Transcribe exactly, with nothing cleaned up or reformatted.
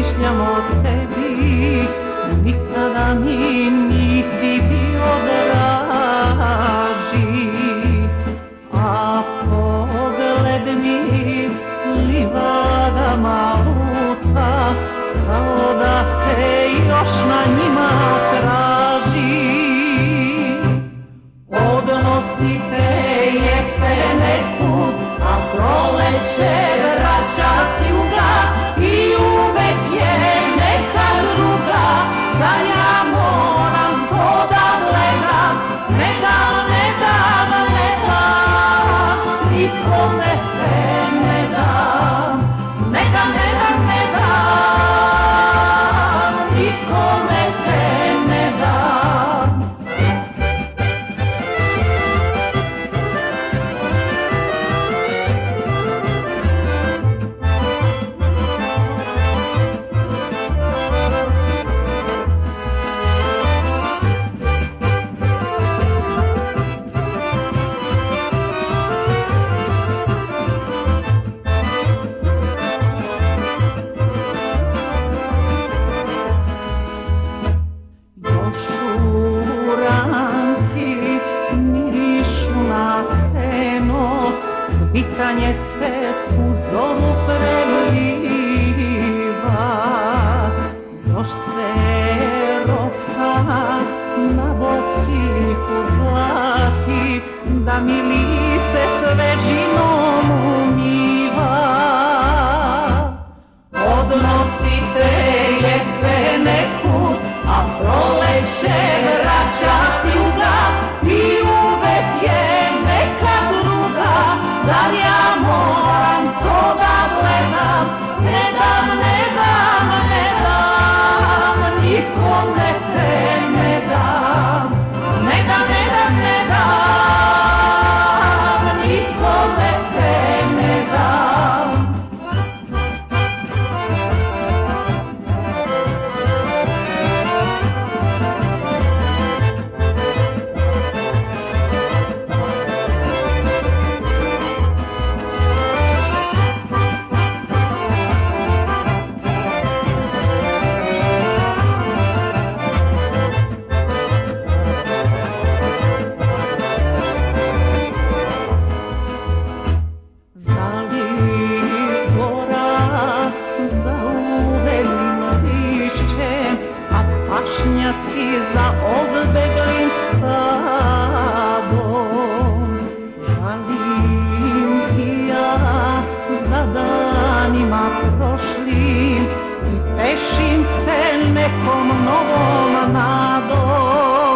razmišljam o tebi, nikada mi nisi bio draži. A pogled mi livadama luta, kao da te još na njima traži. Odnosi te jesene put, a proleće vraća s juga i uvek je neka druga. Zar ja moram to da gledam, ne dam, ne dam, ne dam, nikome te ne dam, ne dam, ne dam, ne dam, nikome te ne dam. Svitanje se u zoru preliva, još se rosa na bosiku zlati, da mi lice svežinom umiva. Odnosite jesene put, a proleće vraća s juga i uvek je neka druga. Zar ja moram to da gledam, ne dam, ne dam, ne dam, nikome te ne dam, ne dam, ne dam, ne dam, nikome te ne dam. Pašnjaci za odbeglim stadom, žalim i ja za danima prošlim i tešim se nekom novom nadom.